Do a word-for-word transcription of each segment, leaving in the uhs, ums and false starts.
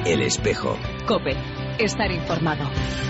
El Espejo. COPE. Estar informado.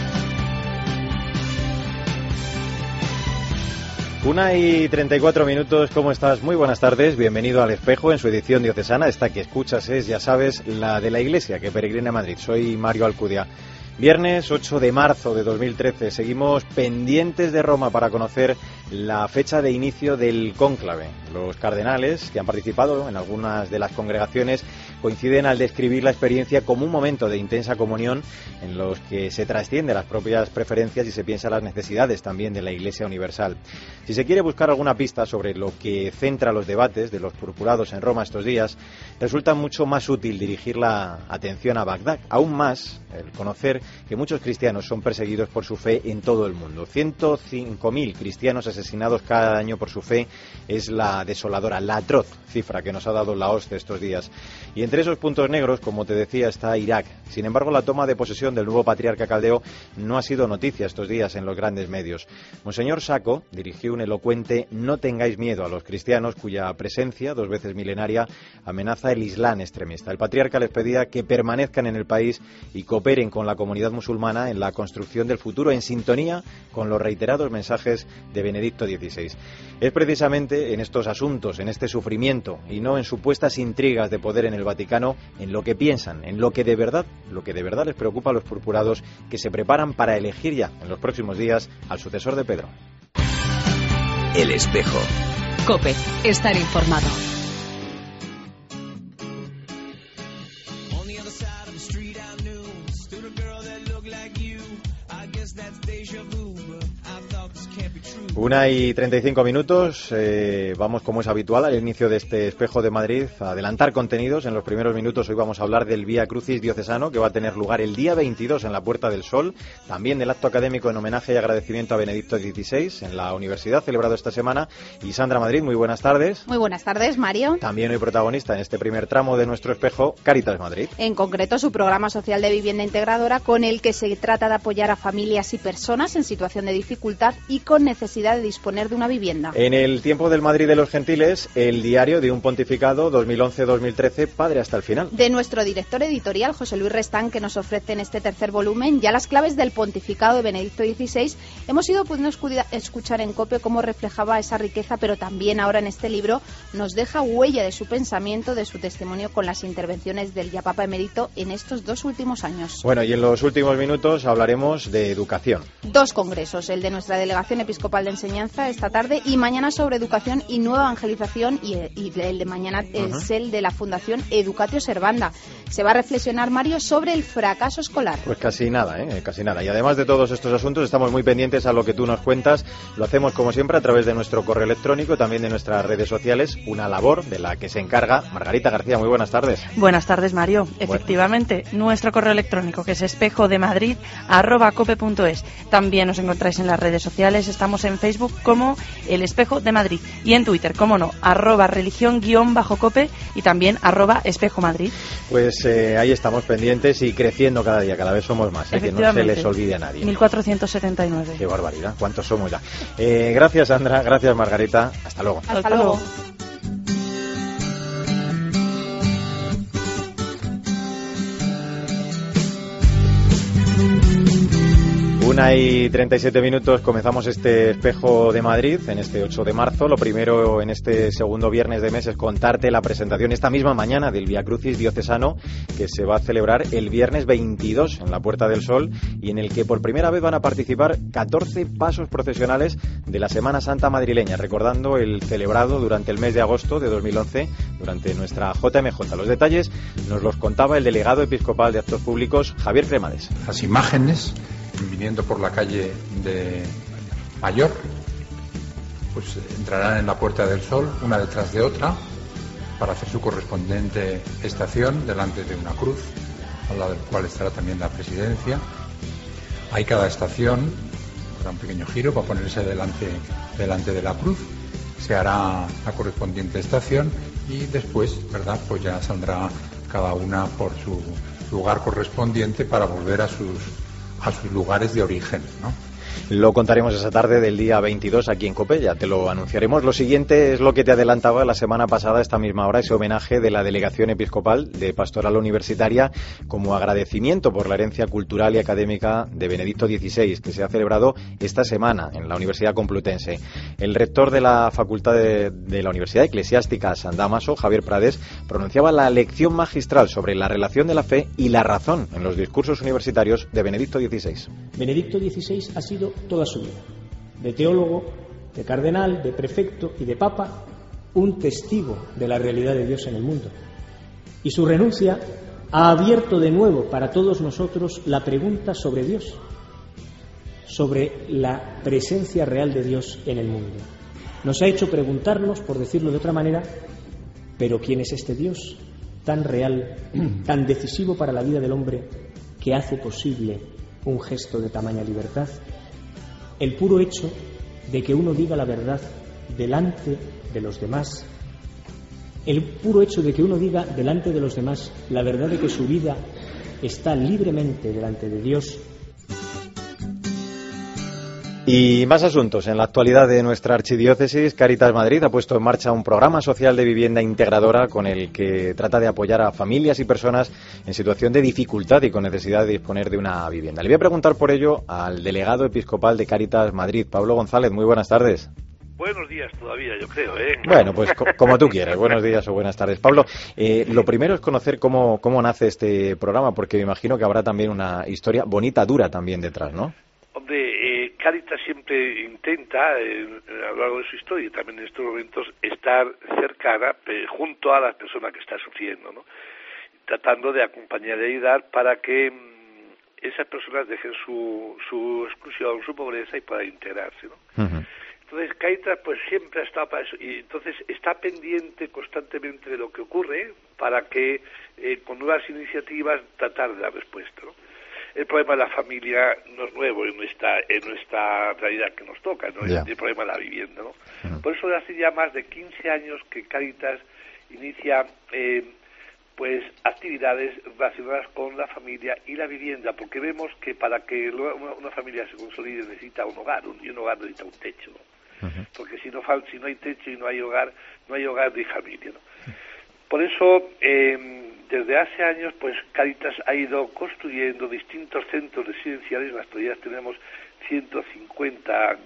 Una y treinta y cuatro minutos, ¿cómo estás? Muy buenas tardes, bienvenido al Espejo en su edición diocesana. Esta que escuchas es, ya sabes, la de la Iglesia que peregrina a Madrid. Soy Mario Alcudia. Viernes ocho de marzo de dos mil trece, seguimos pendientes de Roma para conocer la fecha de inicio del cónclave. Los cardenales que han participado en algunas de las congregaciones coinciden al describir la experiencia como un momento de intensa comunión en los que se trascienden las propias preferencias y se piensa las necesidades también de la Iglesia universal. Si se quiere buscar alguna pista sobre lo que centra los debates de los purpurados en Roma estos días, resulta mucho más útil dirigir la atención a Bagdad. Aún más, el conocer que muchos cristianos son perseguidos por su fe en todo el mundo. ciento cinco mil cristianos asesinados cada año por su fe es la desoladora, la atroz cifra que nos ha dado la OSCE estos días. Y entre esos puntos negros, como te decía, está Irak. Sin embargo, la toma de posesión del nuevo patriarca caldeo no ha sido noticia estos días en los grandes medios. Monseñor Sacco dirigió un elocuente "No tengáis miedo" a los cristianos, cuya presencia, dos veces milenaria, amenaza el Islam extremista. El patriarca les pedía que permanezcan en el país y cooperen con la comunidad musulmana en la construcción del futuro, en sintonía con los reiterados mensajes de Benedicto dieciséis. Es precisamente en estos asuntos, en este sufrimiento y no en supuestas intrigas de poder en el Vaticano, en lo que piensan, en lo que de verdad, lo que de verdad les preocupa a los purpurados, que se preparan para elegir ya en los próximos días al sucesor de Pedro. El Espejo. COPE. Estar informado. Una y treinta y cinco minutos, eh, vamos como es habitual al inicio de este Espejo de Madrid a adelantar contenidos. En los primeros minutos hoy vamos a hablar del Vía Crucis diocesano que va a tener lugar el día veintidós en la Puerta del Sol, también del acto académico en homenaje y agradecimiento a Benedicto dieciséis en la universidad celebrado esta semana. Y Sandra Madrid, muy buenas tardes. Muy buenas tardes, Mario. También hoy protagonista en este primer tramo de nuestro Espejo, Cáritas Madrid. En concreto su programa social de vivienda integradora con el que se trata de apoyar a familias y personas en situación de dificultad y con necesidad de disponer de una vivienda. En el tiempo del Madrid de los Gentiles, el diario de un pontificado dos mil once dos mil trece, padre hasta el final. De nuestro director editorial, José Luis Restán, que nos ofrece en este tercer volumen ya las claves del pontificado de Benedicto dieciséis. Hemos ido pudiendo escuchar en COPE cómo reflejaba esa riqueza, pero también ahora en este libro nos deja huella de su pensamiento, de su testimonio con las intervenciones del ya Papa emérito en estos dos últimos años. Bueno, y en los últimos minutos hablaremos de educación. Dos congresos, el de nuestra Delegación Episcopal de Enseñanza esta tarde y mañana sobre educación y nueva evangelización, y, y el de mañana uh-huh. es el de la Fundación Educatio Servanda. Se va a reflexionar, Mario, sobre el fracaso escolar. Pues casi nada, ¿eh? casi nada. Y además de todos estos asuntos estamos muy pendientes a lo que tú nos cuentas. Lo hacemos como siempre a través de nuestro correo electrónico, también de nuestras redes sociales, una labor de la que se encarga Margarita García. Muy buenas tardes. Buenas tardes, Mario. Efectivamente, bueno. Nuestro correo electrónico, que es espejodemadrid arroba cope punto es. También nos encontráis en las redes sociales, estamos en Facebook como El Espejo de Madrid y en Twitter, como no, arroba religión guión bajo cope y también arroba espejo Madrid. Pues eh, ahí estamos pendientes y creciendo cada día, cada vez somos más, eh, que no se les olvide a nadie. mil cuatrocientos setenta y nueve. Qué barbaridad, ¿cuántos somos ya? Eh, gracias, Sandra, gracias, Margarita, hasta luego. Hasta, hasta luego. Una y treinta y siete minutos, comenzamos este Espejo de Madrid en este ocho de marzo. Lo primero en este segundo viernes de mes es contarte la presentación esta misma mañana del Vía Crucis diocesano que se va a celebrar el viernes veintidós en la Puerta del Sol y en el que por primera vez van a participar catorce pasos procesionales de la Semana Santa madrileña, recordando el celebrado durante el mes de agosto de dos mil once durante nuestra J M J. Los detalles nos los contaba el delegado episcopal de Actos Públicos, Javier Cremades. Las imágenes viniendo por la calle de Mayor, pues entrarán en la Puerta del Sol una detrás de otra para hacer su correspondiente estación delante de una cruz, al lado del cual estará también la presidencia. Hay cada estación, hará un pequeño giro para ponerse delante, delante de la cruz, se hará la correspondiente estación y después, ¿verdad?, pues ya saldrá cada una por su lugar correspondiente para volver a sus a sus lugares de origen, ¿no? Lo contaremos esa tarde del día veintidós aquí en COPE, ya te lo anunciaremos. Lo siguiente es lo que te adelantaba la semana pasada, a esta misma hora, ese homenaje de la Delegación Episcopal de Pastoral Universitaria como agradecimiento por la herencia cultural y académica de Benedicto dieciséis, que se ha celebrado esta semana en la Universidad Complutense. El rector de la Facultad de, de la Universidad Eclesiástica San Dámaso, Javier Prades, pronunciaba la lección magistral sobre la relación de la fe y la razón en los discursos universitarios de Benedicto dieciséis. Benedicto dieciséis ha sido toda su vida, de teólogo, de cardenal, de prefecto y de papa, un testigo de la realidad de Dios en el mundo. Y su renuncia ha abierto de nuevo para todos nosotros la pregunta sobre Dios, sobre la presencia real de Dios en el mundo. Nos ha hecho preguntarnos, por decirlo de otra manera, ¿pero quién es este Dios tan real, tan decisivo para la vida del hombre, que hace posible un gesto de tamaña libertad? El puro hecho de que uno diga la verdad delante de los demás, el puro hecho de que uno diga delante de los demás la verdad de que su vida está libremente delante de Dios. Y más asuntos. En la actualidad de nuestra archidiócesis, Cáritas Madrid ha puesto en marcha un programa social de vivienda integradora con el que trata de apoyar a familias y personas en situación de dificultad y con necesidad de disponer de una vivienda. Le voy a preguntar por ello al delegado episcopal de Cáritas Madrid, Pablo González. Muy buenas tardes. Buenos días todavía, yo creo, ¿eh? Bueno, pues co- como tú quieras. Buenos días o buenas tardes. Pablo, eh, lo primero es conocer cómo, cómo nace este programa, porque me imagino que habrá también una historia bonita, dura también detrás, ¿no? Hombre, eh, Cáritas siempre intenta, eh, a lo largo de su historia y también en estos momentos, estar cercana, eh, junto a la persona que está sufriendo, ¿no? Tratando de acompañar y ayudar para que mmm, esas personas dejen su, su exclusión, su pobreza y puedan integrarse, ¿no? Uh-huh. Entonces, Cáritas pues siempre ha estado para eso y entonces está pendiente constantemente de lo que ocurre para que eh, con nuevas iniciativas tratar de dar respuesta, ¿no? El problema de la familia no es nuevo en nuestra, en nuestra realidad que nos toca, ¿no? Yeah. El problema de la vivienda, ¿no? Uh-huh. Por eso hace ya más de quince años que Cáritas inicia eh, pues actividades relacionadas con la familia y la vivienda, porque vemos que para que una, una familia se consolide necesita un hogar, un, y un hogar necesita un techo, ¿no? Uh-huh. Porque si no, si no hay techo y no hay hogar, no hay hogar ni familia, ¿no? Uh-huh. Por eso, eh, desde hace años, pues Cáritas ha ido construyendo distintos centros residenciales. En la actualidad tenemos ciento cincuenta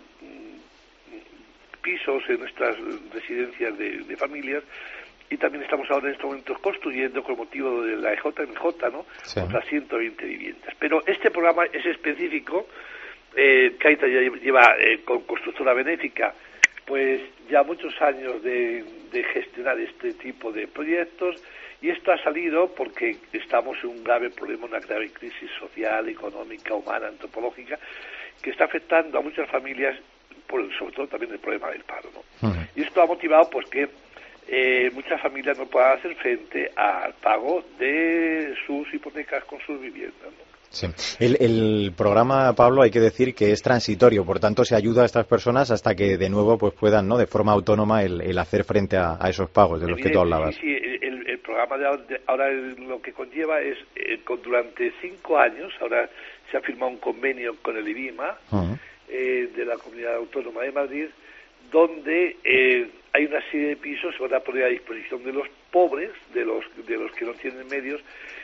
mm, pisos en nuestras residencias de, de familias, y también estamos ahora en estos momentos construyendo, con motivo de la E J M J, ¿no? Sí. Otras ciento veinte viviendas. Pero este programa es específico. Eh, Cáritas ya lleva eh, con constructora benéfica pues ya muchos años de, de gestionar este tipo de proyectos, y esto ha salido porque estamos en un grave problema, una grave crisis social, económica, humana, antropológica, que está afectando a muchas familias, por, sobre todo también el problema del paro, ¿no? Uh-huh. Y esto ha motivado pues que eh, muchas familias no puedan hacer frente al pago de sus hipotecas con sus viviendas, ¿no? Sí. El, el programa, Pablo, hay que decir que es transitorio, por tanto se ayuda a estas personas hasta que de nuevo pues puedan, ¿no?, de forma autónoma el, el hacer frente a, a esos pagos de los Evidente, que tú hablabas. Sí, sí, el, el programa de ahora, de ahora lo que conlleva es, eh, con, durante cinco años, ahora se ha firmado un convenio con el IBIMA, uh-huh. eh, de la Comunidad Autónoma de Madrid, donde eh, hay una serie de pisos que van a poner a disposición de los pobres, de los, de los que no tienen medios,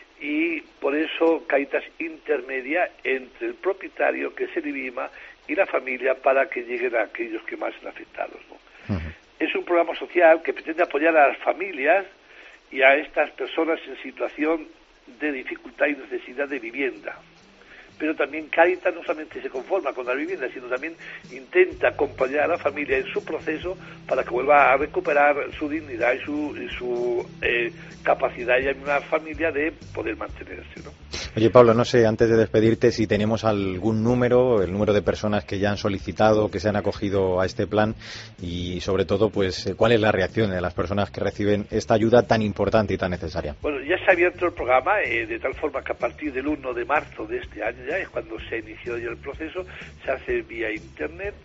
y por eso Cáritas intermedia entre el propietario, que es el IBIMA, y la familia para que lleguen a aquellos que más están afectados, ¿no? Uh-huh. Es un programa social que pretende apoyar a las familias y a estas personas en situación de dificultad y necesidad de vivienda. Pero también Cáritas no solamente se conforma con la vivienda, sino también intenta acompañar a la familia en su proceso para que vuelva a recuperar su dignidad y su, y su eh, capacidad y en una familia de poder mantenerse, ¿no? Oye, Pablo, no sé, antes de despedirte, si tenemos algún número, el número de personas que ya han solicitado, que se han acogido a este plan, y sobre todo, pues, cuál es la reacción de las personas que reciben esta ayuda tan importante y tan necesaria. Bueno, ya se ha abierto el programa, eh, de tal forma que a partir del uno de marzo de este año ya es cuando se inició ya el proceso, se hace vía internet.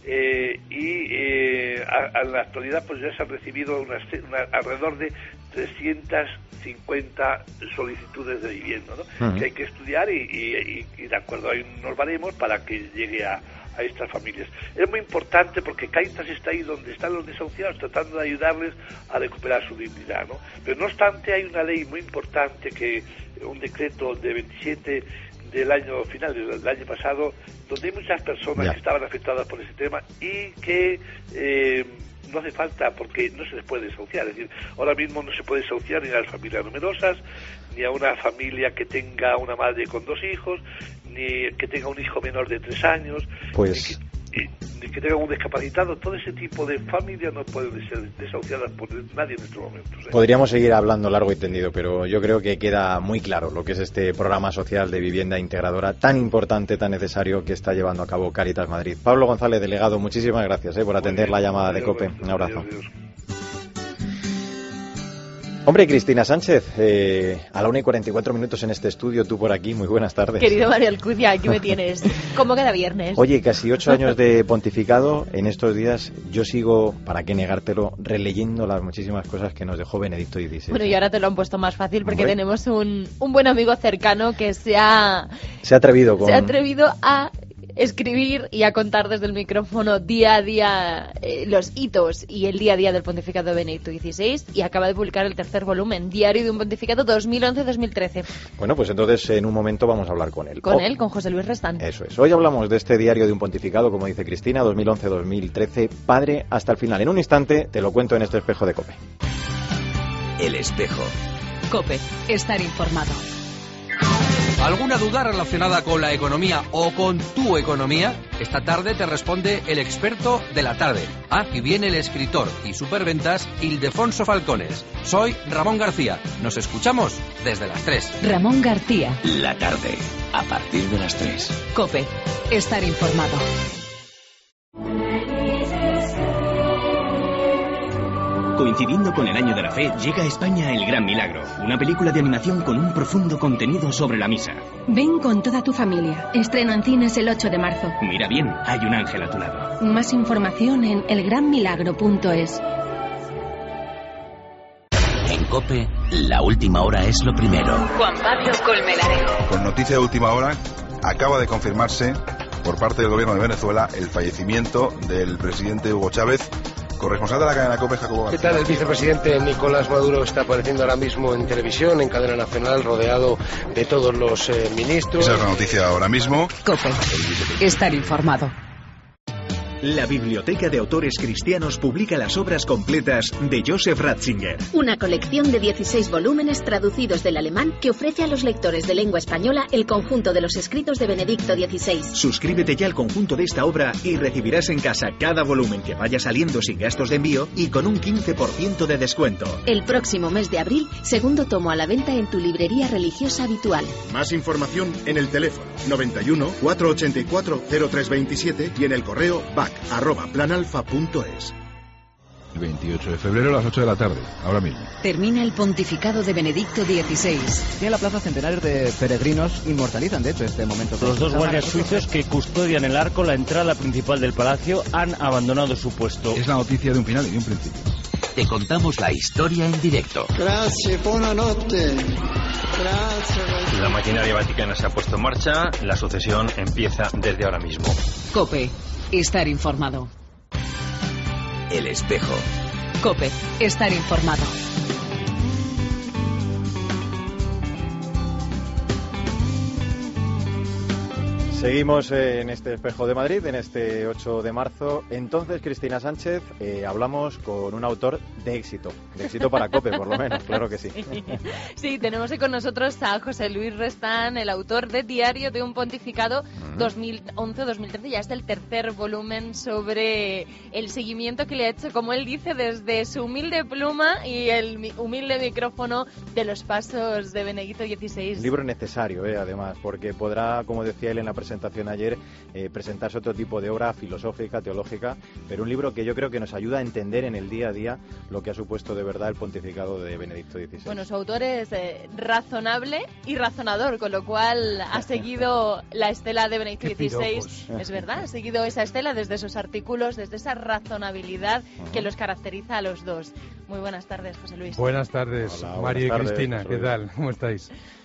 Eh, y eh, a, a la actualidad pues ya se han recibido unas, una, alrededor de trescientas cincuenta solicitudes de vivienda, ¿no? Uh-huh. Que hay que estudiar y, y, y, y de acuerdo hay unos baremos para que llegue a, a estas familias. Es muy importante porque Cáritas está ahí donde están los desahuciados, tratando de ayudarles a recuperar su dignidad, ¿no? Pero no obstante, hay una ley muy importante, que un decreto de veintisiete del año final del año pasado, donde hay muchas personas ya. que estaban afectadas por ese tema y que eh, no hace falta, porque no se les puede desahuciar. Es decir, ahora mismo no se puede desahuciar ni a las familias numerosas, ni a una familia que tenga una madre con dos hijos, ni que tenga un hijo menor de tres años, pues... ni que, ni que tenga un discapacitado. Todo ese tipo de familias no pueden ser desahuciadas por nadie en estos momentos, ¿eh? Podríamos seguir hablando largo y tendido, pero yo creo que queda muy claro lo que es este programa social de vivienda integradora tan importante, tan necesario, que está llevando a cabo Cáritas Madrid. Pablo González, delegado, muchísimas gracias ¿eh? por atender bien, la llamada de COPE. Un abrazo. Adiós, adiós. Hombre, Cristina Sánchez, eh, a la una y cuarenta y cuatro minutos en este estudio, tú por aquí, muy buenas tardes. Querido Mario Alcudia, aquí me tienes, como cada viernes. Oye, casi ocho años de pontificado, en estos días yo sigo, para qué negártelo, releyendo las muchísimas cosas que nos dejó Benedicto dieciséis. Bueno, y ahora te lo han puesto más fácil porque Hombre. tenemos un, un buen amigo cercano que se ha... Se ha atrevido con... Se ha atrevido a... escribir y a contar desde el micrófono día a día eh, los hitos y el día a día del pontificado de Benedicto dieciséis, y acaba de publicar el tercer volumen, Diario de un pontificado dos mil once a dos mil trece. Bueno, pues entonces en un momento vamos a hablar con él. Con oh. él, con José Luis Restán. Eso es. Hoy hablamos de este Diario de un pontificado, como dice Cristina, dos mil once a dos mil trece, padre hasta el final. En un instante te lo cuento en este espejo de COPE. El espejo. COPE, estar informado. ¿Alguna duda relacionada con la economía o con tu economía? Esta tarde te responde el experto de la tarde. Ah, y viene el escritor y superventas Ildefonso Falcones. Soy Ramón García. Nos escuchamos desde las tres. Ramón García. La tarde, a partir de las tres. COPE, estar informado. Coincidiendo con el año de la fe, llega a España El Gran Milagro, una película de animación con un profundo contenido sobre la misa. Ven con toda tu familia. Estreno en cines el ocho de marzo. Mira bien, hay un ángel a tu lado. Más información en el gran milagro punto es. En COPE, la última hora es lo primero. Juan Pablo Colmenarejo. Con noticia de última hora, acaba de confirmarse por parte del gobierno de Venezuela el fallecimiento del presidente Hugo Chávez. Corresponsal de la cadena COPE, Jacobo García. ¿Qué tal? El vicepresidente Nicolás Maduro está apareciendo ahora mismo en televisión, en cadena nacional, rodeado de todos los eh, ministros. Esa es la noticia ahora mismo. COPE, estar informado. La Biblioteca de Autores Cristianos publica las obras completas de Joseph Ratzinger. Una colección de dieciséis volúmenes traducidos del alemán que ofrece a los lectores de lengua española el conjunto de los escritos de Benedicto dieciséis. Suscríbete ya al conjunto de esta obra y recibirás en casa cada volumen que vaya saliendo sin gastos de envío y con un quince por ciento de descuento. El próximo mes de abril, segundo tomo a la venta en tu librería religiosa habitual. Más información en el teléfono noventa y uno, cuatrocientos ochenta y cuatro, cero tres veintisiete y en el correo back arroba planalfa punto es. El veintiocho de febrero a las ocho de la tarde, ahora mismo. Termina el pontificado de Benedicto dieciséis. Y en la plaza centenarios de peregrinos inmortalizan, de hecho, este momento. Los dos guardias suizos que custodian el arco, la entrada principal del palacio, han abandonado su puesto. Es la noticia de un final y de un principio. Te contamos la historia en directo. Gracias, buonanotte. Gracias. La maquinaria vaticana se ha puesto en marcha, la sucesión empieza desde ahora mismo. COPE, estar informado. El espejo. COPE, estar informado. Seguimos en este espejo de Madrid, en este ocho de marzo. Entonces, Cristina Sánchez, eh, hablamos con un autor de éxito, de éxito para COPE, por lo menos, claro que sí. Sí, tenemos hoy con nosotros a José Luis Restán, el autor de Diario de un pontificado uh-huh. dos mil once a dos mil trece. Ya es el tercer volumen sobre el seguimiento que le ha hecho, como él dice, desde su humilde pluma y el humilde micrófono de los pasos de Benedicto dieciséis. Un libro necesario, eh, además, porque podrá, como decía él en la presentación, presentación ayer, eh, presentarse otro tipo de obra filosófica, teológica, pero un libro que yo creo que nos ayuda a entender en el día a día lo que ha supuesto de verdad el pontificado de Benedicto dieciséis. Bueno, su autor es eh, razonable y razonador, con lo cual ha seguido la estela de Benedicto dieciséis, es verdad, ha seguido esa estela desde esos artículos, desde esa razonabilidad uh-huh. que los caracteriza a los dos. Muy buenas tardes, José Luis. Buenas tardes, Hola, Mario buenas y Cristina, tardes, ¿qué tal? ¿Cómo estáis?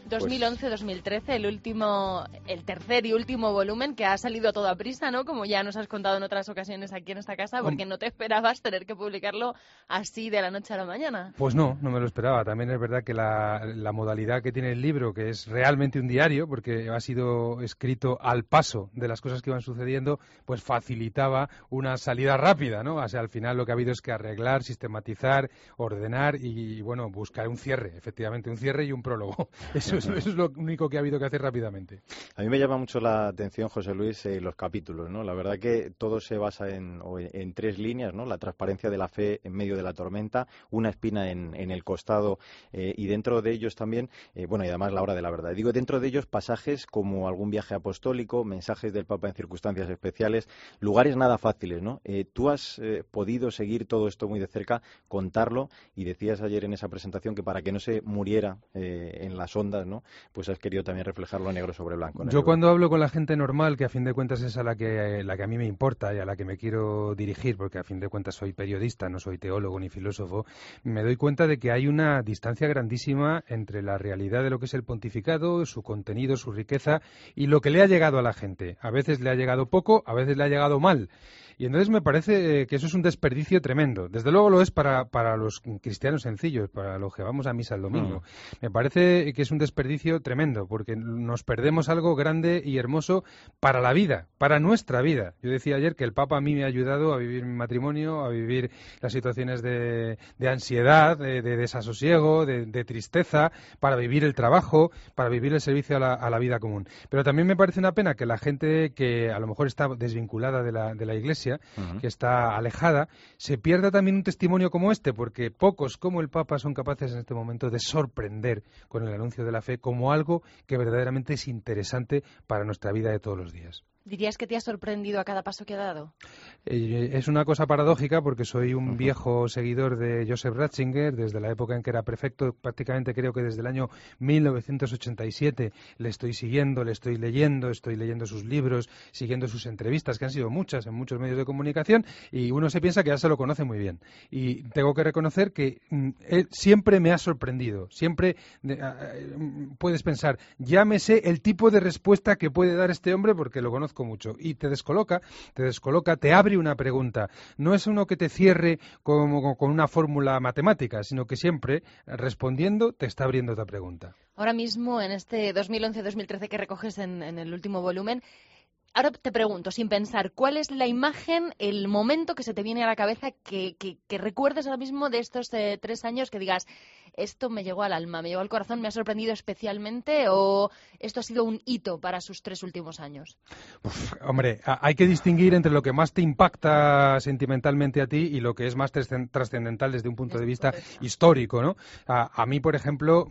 dos mil once dos mil trece, el último, el tercer y último volumen que ha salido a toda prisa, ¿no? Como ya nos has contado en otras ocasiones aquí en esta casa, porque no te esperabas tener que publicarlo así de la noche a la mañana. Pues no, no me lo esperaba. También es verdad que la, la modalidad que tiene el libro, que es realmente un diario, porque ha sido escrito al paso de las cosas que iban sucediendo, pues facilitaba una salida rápida, ¿no? O sea, al final lo que ha habido es que arreglar, sistematizar, ordenar y, bueno, buscar un cierre, efectivamente, un cierre y un prólogo. Eso es, eso es lo único que ha habido que hacer rápidamente. A mí me llama mucho la atención, José Luis, eh, los capítulos, ¿no? La verdad que todo se basa en, en tres líneas, ¿no? La transparencia de la fe en medio de la tormenta, una espina en, en el costado eh, y dentro de ellos también, eh, bueno, y además la hora de la verdad. Digo, dentro de ellos pasajes como algún viaje apostólico, mensajes del Papa en circunstancias especiales, lugares nada fáciles, ¿no? Eh, tú has eh, podido seguir todo esto muy de cerca, contarlo, y decías ayer en esa presentación que para que no se muriera eh, en las ondas, ¿no? Pues has querido también reflejarlo negro sobre blanco, ¿no? Yo cuando hablo con la gente normal, que a fin de cuentas es a la que, la que a mí me importa y a la que me quiero dirigir, porque a fin de cuentas soy periodista, no soy teólogo ni filósofo, me doy cuenta de que hay una distancia grandísima entre la realidad de lo que es el pontificado, su contenido, su riqueza y lo que le ha llegado a la gente. A veces le ha llegado poco, a veces le ha llegado mal. Y entonces me parece que eso es un desperdicio tremendo. Desde luego lo es para, para los cristianos sencillos, para los que vamos a misa el domingo. Mm. Me parece que es un desperdicio tremendo, porque nos perdemos algo grande y hermoso para la vida, para nuestra vida. Yo decía ayer que el Papa a mí me ha ayudado a vivir mi matrimonio, a vivir las situaciones de, de ansiedad, de, de desasosiego, de, de tristeza, para vivir el trabajo, para vivir el servicio a la, a la vida común. Pero también me parece una pena que la gente que a lo mejor está desvinculada de la, de la Iglesia, Uh-huh. que está alejada, se pierda también un testimonio como este, porque pocos como el Papa son capaces en este momento de sorprender con el anuncio de la fe como algo que verdaderamente es interesante para nuestra vida de todos los días. ¿Dirías que te ha sorprendido a cada paso que ha dado? Eh, es una cosa paradójica porque soy un viejo seguidor de Joseph Ratzinger desde la época en que era prefecto, prácticamente creo que desde el año mil novecientos ochenta y siete le estoy siguiendo, le estoy leyendo, estoy leyendo sus libros, siguiendo sus entrevistas, que han sido muchas en muchos medios de comunicación, y uno se piensa que ya se lo conoce muy bien. Y tengo que reconocer que mm, él siempre me ha sorprendido, siempre de, uh, puedes pensar, ya me sé el tipo de respuesta que puede dar este hombre porque lo conozco mucho, y te descoloca, te descoloca, te abre una pregunta. No es uno que te cierre como con una fórmula matemática, sino que siempre, respondiendo, te está abriendo otra pregunta. Ahora mismo, en este dos mil once dos mil trece que recoges en, en el último volumen, ahora te pregunto, sin pensar, ¿cuál es la imagen, el momento que se te viene a la cabeza que, que, que recuerdes ahora mismo de estos eh, tres años que digas, esto me llegó al alma, me llegó al corazón, me ha sorprendido especialmente, o esto ha sido un hito para sus tres últimos años? Uf, hombre, hay que distinguir entre lo que más te impacta sentimentalmente a ti y lo que es más trascendental desde un punto de vista histórico, ¿no? A, a mí, por ejemplo,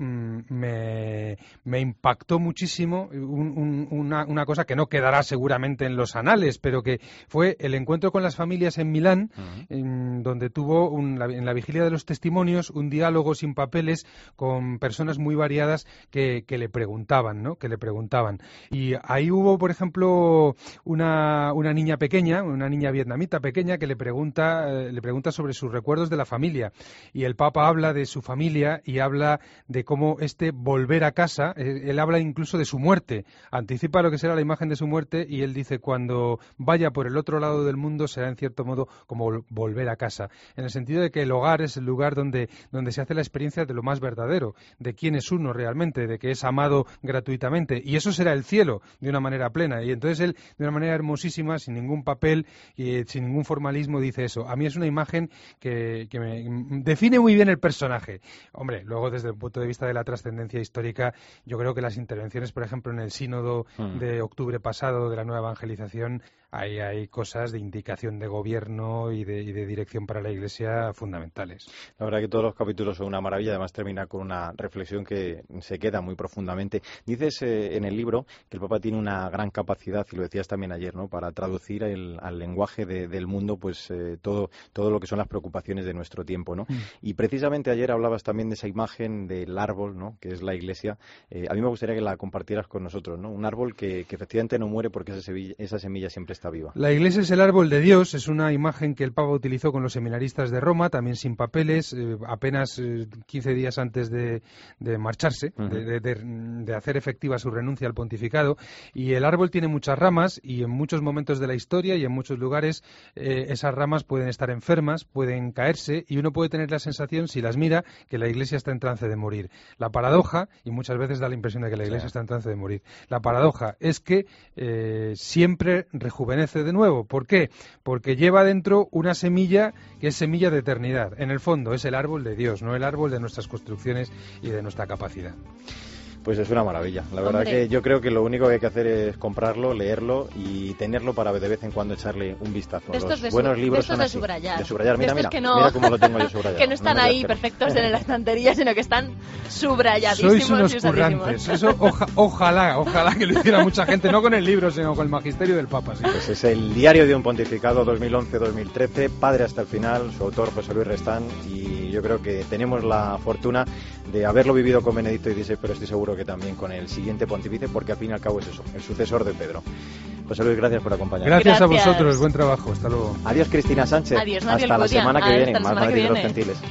me, me impactó muchísimo un, un, una, una cosa que no quedará seguramente en los anales, pero que fue el encuentro con las familias en Milán, uh-huh. en, donde tuvo un, la, en la vigilia de los testimonios un diálogo sin papeles con personas muy variadas que, que le preguntaban, ¿no? Que le preguntaban. Y ahí hubo, por ejemplo, una, una niña pequeña, una niña vietnamita pequeña que le pregunta, eh, le pregunta sobre sus recuerdos de la familia. Y el Papa habla de su familia y habla de cómo este volver a casa, eh, él habla incluso de su muerte, anticipa lo que será la imagen de su muerte, y él dice, cuando vaya por el otro lado del mundo será en cierto modo como volver a casa, en el sentido de que el hogar es el lugar donde, donde se hace la experiencia de lo más verdadero, de quién es uno realmente, de que es amado gratuitamente, y eso será el cielo de una manera plena. Y entonces él, de una manera hermosísima, sin ningún papel y sin ningún formalismo, dice eso. A mí es una imagen que, que me define muy bien el personaje. Hombre, luego desde el punto de vista de la trascendencia histórica, yo creo que las intervenciones, por ejemplo, en el sínodo mm. de octubre pasado de la nueva evangelización, ahí hay cosas de indicación de gobierno y de, y de dirección para la Iglesia fundamentales. La verdad que todos los capítulos son una maravilla, además termina con una reflexión que se queda muy profundamente. Dices eh, en el libro que el Papa tiene una gran capacidad, y lo decías también ayer, ¿no?, para traducir el, al lenguaje de, del mundo pues eh, todo, todo lo que son las preocupaciones de nuestro tiempo, ¿no? Mm. Y precisamente ayer hablabas también de esa imagen del árbol, ¿no?, que es la Iglesia. Eh, a mí me gustaría que la compartieras con nosotros, ¿no? Un árbol que, que efectivamente no muere porque esa semilla, esa semilla siempre está está viva. La Iglesia es el árbol de Dios, es una imagen que el Papa utilizó con los seminaristas de Roma, también sin papeles, eh, apenas eh, quince días antes de, de marcharse, uh-huh. de, de, de hacer efectiva su renuncia al pontificado. Y el árbol tiene muchas ramas y en muchos momentos de la historia y en muchos lugares eh, esas ramas pueden estar enfermas, pueden caerse y uno puede tener la sensación, si las mira, que la Iglesia está en trance de morir. La paradoja, y muchas veces da la impresión de que la Iglesia sí. está en trance de morir, la paradoja es que eh, siempre rejuvenece de nuevo. ¿Por qué? Porque lleva dentro una semilla que es semilla de eternidad. En el fondo es el árbol de Dios, no el árbol de nuestras construcciones y de nuestra capacidad. Pues es una maravilla. La verdad Hombre. que yo creo que lo único que hay que hacer es comprarlo, leerlo y tenerlo para de vez en cuando echarle un vistazo. Los de buenos su, libros de son de así. Subrayar. De subrayar. Mira, mira, no, mira cómo lo tengo yo subrayado. Que no están no ahí perfectos en la estantería, sino que están subrayadísimos. Sois unos y currantes. Eso oja, ojalá, ojalá que lo hiciera mucha gente, no con el libro, sino con el magisterio del Papa. ¿Sí? Pues es el Diario de un Pontificado dos mil once dos mil trece, Padre hasta el final, su autor José Luis Restán, y yo creo que tenemos la fortuna de haberlo vivido con Benedicto dieciséis, pero estoy seguro que también con el siguiente pontífice, porque al fin y al cabo es eso, el sucesor de Pedro. José Luis, gracias por acompañarnos. Gracias, gracias a vosotros, buen trabajo, hasta luego. Adiós, Cristina Sánchez. Adiós, hasta la semana que hasta viene, la más semana Madrid que los viene. Gentiles.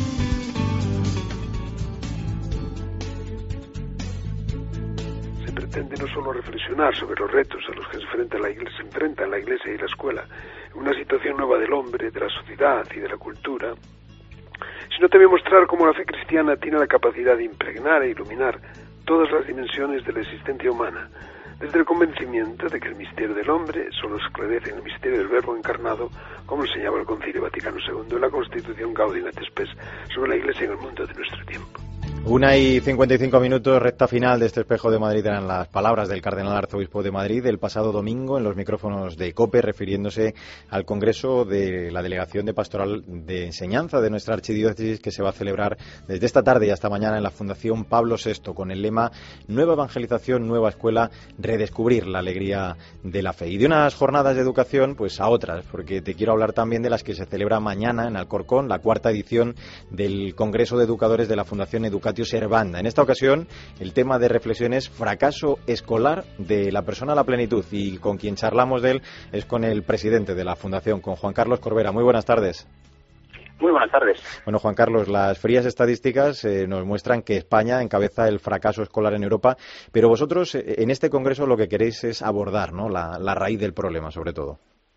Se pretende no solo reflexionar sobre los retos a los que se enfrenta la iglesia, se enfrentan la iglesia y la escuela, en una situación nueva del hombre, de la sociedad y de la cultura, sino también mostrar cómo la fe cristiana tiene la capacidad de impregnar e iluminar todas las dimensiones de la existencia humana, desde el convencimiento de que el misterio del hombre solo se esclarece en el misterio del Verbo encarnado, como enseñaba el Concilio Vaticano segundo en la Constitución Gaudium et Spes sobre la Iglesia en el mundo de nuestro tiempo. Una y cincuenta y cinco minutos, recta final de este Espejo de Madrid, eran las palabras del cardenal arzobispo de Madrid el pasado domingo en los micrófonos de COPE, refiriéndose al Congreso de la Delegación de Pastoral de Enseñanza de nuestra archidiócesis, que se va a celebrar desde esta tarde y hasta mañana en la Fundación Pablo sexto, con el lema Nueva Evangelización, Nueva Escuela, redescubrir la alegría de la fe. Y de unas jornadas de educación pues a otras, porque te quiero hablar también de las que se celebra mañana en Alcorcón, la cuarta edición del Congreso de Educadores de la Fundación Educativos Servanda. En esta ocasión, el tema de reflexión es fracaso escolar de la persona a la plenitud, y con quien charlamos de él es con el presidente de la Fundación, con Juan Carlos Corbera. Muy buenas tardes. Muy buenas tardes. Bueno, Juan Carlos, las frías estadísticas eh, nos muestran que España encabeza el fracaso escolar en Europa, pero vosotros eh, en este congreso lo que queréis es abordar, ¿no?, la, la raíz del problema, sobre todo.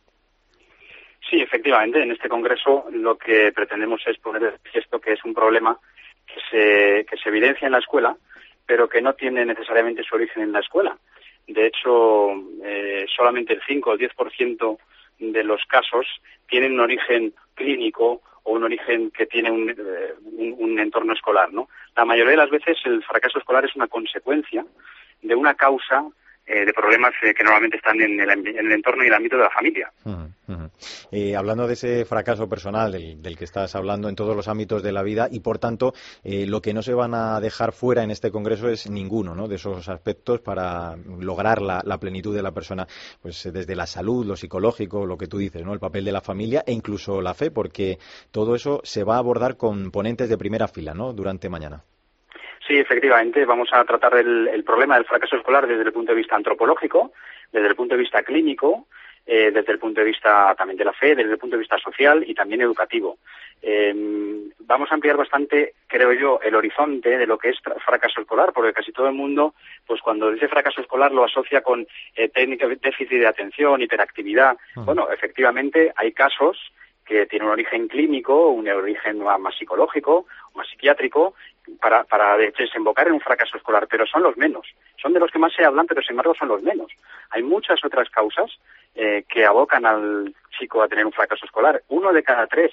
Sí, efectivamente, en este congreso lo que pretendemos es poner de manifiesto que es un problema que se, que se evidencia en la escuela, pero que no tiene necesariamente su origen en la escuela. De hecho, eh, solamente el cinco o diez por ciento de los casos tienen un origen clínico o un origen que tiene un, eh, un, un entorno escolar, ¿no? La mayoría de las veces el fracaso escolar es una consecuencia de una causa eh, de problemas eh, que normalmente están en el, en el entorno y el ámbito de la familia. Uh-huh, uh-huh. Eh, hablando de ese fracaso personal del, del que estás hablando en todos los ámbitos de la vida, y por tanto eh, lo que no se van a dejar fuera en este congreso es ninguno, ¿no?, de esos aspectos para lograr la, la plenitud de la persona, pues desde la salud, lo psicológico, lo que tú dices, ¿no?, el papel de la familia e incluso la fe, porque todo eso se va a abordar con ponentes de primera fila, ¿no?, durante mañana. Sí, efectivamente, vamos a tratar el, el problema del fracaso escolar desde el punto de vista antropológico, desde el punto de vista clínico, eh, desde el punto de vista también de la fe, desde el punto de vista social y también educativo. Eh, vamos a ampliar bastante, creo yo, el horizonte de lo que es fracaso escolar, porque casi todo el mundo, pues cuando dice fracaso escolar lo asocia con eh, técnicas de déficit de atención, hiperactividad. Uh-huh. Bueno, efectivamente hay casos que tienen un origen clínico, un origen más psicológico, más psiquiátrico, para, para desembocar en un fracaso escolar, pero son los menos. Son de los que más se hablan, pero sin embargo son los menos. Hay muchas otras causas eh, que abocan al chico a tener un fracaso escolar. Uno de cada tres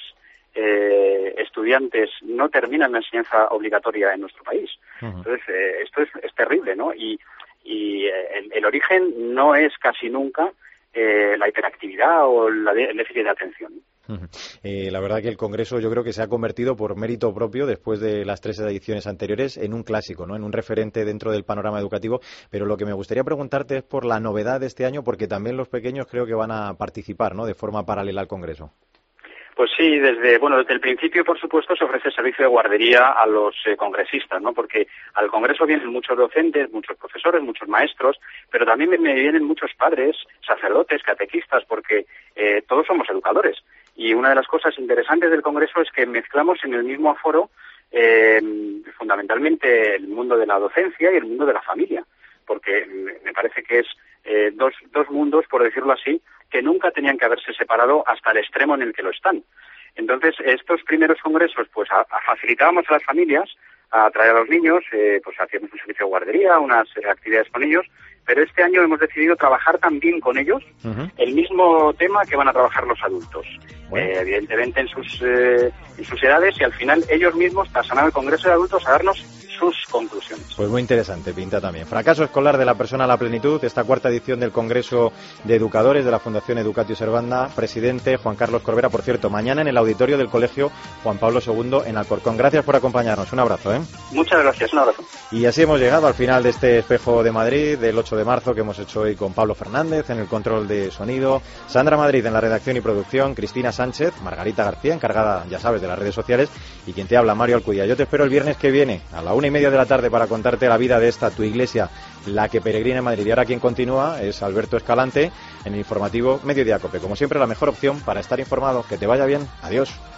eh, estudiantes no terminan la enseñanza obligatoria en nuestro país. Uh-huh. Entonces, eh, esto es, es terrible, ¿no? Y, y eh, el, el origen no es casi nunca eh, la hiperactividad o la de, el déficit de atención. Eh, la verdad que el Congreso yo creo que se ha convertido por mérito propio, después de las tres ediciones anteriores, en un clásico, ¿no?, en un referente dentro del panorama educativo, pero lo que me gustaría preguntarte es por la novedad de este año, porque también los pequeños creo que van a participar, ¿no?, de forma paralela al Congreso. Pues sí, desde bueno desde el principio, por supuesto, se ofrece servicio de guardería a los eh, congresistas, ¿no? Porque al Congreso vienen muchos docentes, muchos profesores, muchos maestros, pero también me, me vienen muchos padres, sacerdotes, catequistas, porque eh, todos somos educadores. Y una de las cosas interesantes del Congreso es que mezclamos en el mismo aforo eh, fundamentalmente el mundo de la docencia y el mundo de la familia, porque me parece que es eh, dos, dos mundos, por decirlo así, que nunca tenían que haberse separado hasta el extremo en el que lo están. Entonces, estos primeros congresos, pues a, a facilitábamos a las familias a traer a los niños, eh, pues hacíamos un servicio de guardería, unas eh, actividades con ellos, pero este año hemos decidido trabajar también con ellos uh-huh. el mismo tema que van a trabajar los adultos. Bueno. Eh, evidentemente en sus eh, en sus edades, y al final ellos mismos pasan al Congreso de Adultos a darnos sus conclusiones. Pues muy interesante, pinta también. Fracaso escolar de la persona a la plenitud, esta cuarta edición del Congreso de Educadores de la Fundación Educatio Servanda, presidente Juan Carlos Corbera, por cierto, mañana en el auditorio del Colegio Juan Pablo segundo en Alcorcón. Gracias por acompañarnos, un abrazo. ¿eh? Muchas gracias, un abrazo. Y así hemos llegado al final de este Espejo de Madrid, del ocho de marzo, que hemos hecho hoy con Pablo Fernández en el control de sonido, Sandra Madrid en la redacción y producción, Cristina Sánchez, Margarita García, encargada, ya sabes, de las redes sociales, y quien te habla, Mario Alcudia. Yo te espero el viernes que viene, a la una y media de la tarde, para contarte la vida de esta tu iglesia, la que peregrina en Madrid. Y ahora quien continúa es Alberto Escalante en el informativo Mediodía Cope. Como siempre, la mejor opción para estar informado. Que te vaya bien. Adiós.